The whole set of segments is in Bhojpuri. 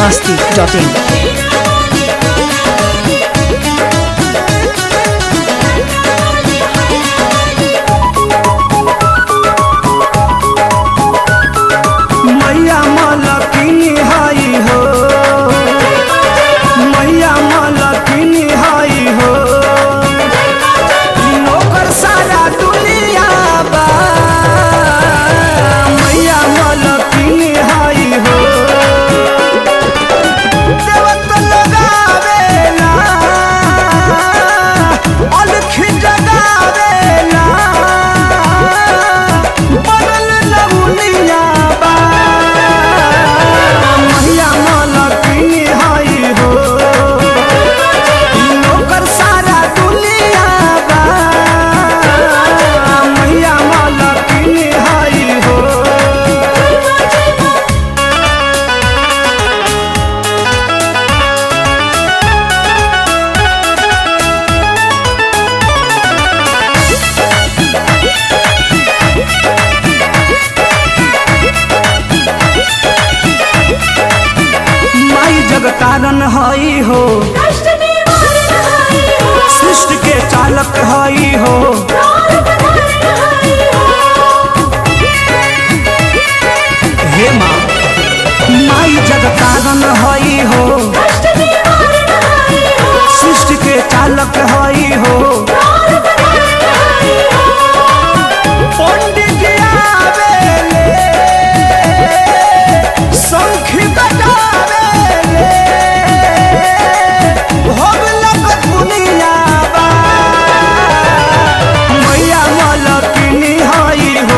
biharmasti.in मैया मलकिनी हाई हो, मैया मलकिनी हाई हो, नौकर सारा दुनिया बा। मैया मलकिनी हाई हो, देवत लगावेला, अलख जगावेला, बनल नमुनिया बा। मैया मलकिनी हाई हो, नौकर सारा दुनिया बा। मैया मलकिनी हाई हो। माई जगतारन हई हो, सृष्टि के चालक हई हो। हे माँ, माई जगतारन हई हो, सृष्टि के चालक हई हो। पंडित जी आवेले, शंख बजावेले, भोग लगत दुनिया बा। मैया मलकिनी हाई हो,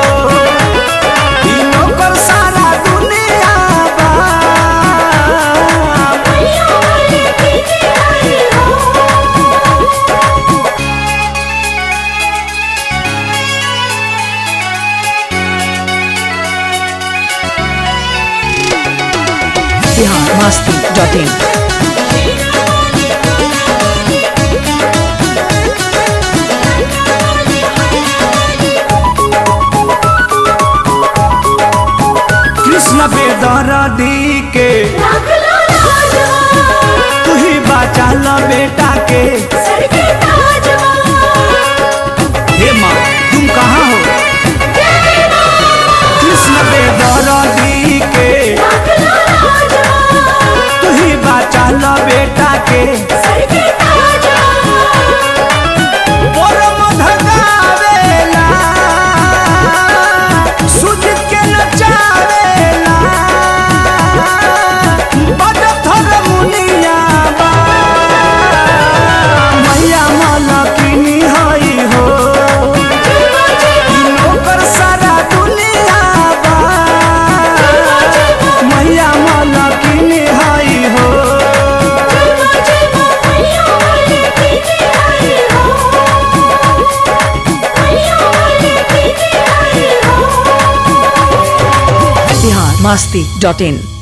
नौकर सारा दुनिया बा। biharmasti.in कृष्ण बेदर्दी के तू ही बचाल बेटा के। हे माँ, तुम कहाँ हो? कृष्ण बेदर्दी के तू ही बचाल बेटा के। परम धगावेला, सूझ के नचावेला, बजत मुनिया बा। मैया मलकिनी हाई हो, नौकर सारा दुनिया बा। मैया मलकिनी हाई हो। biharmasti.in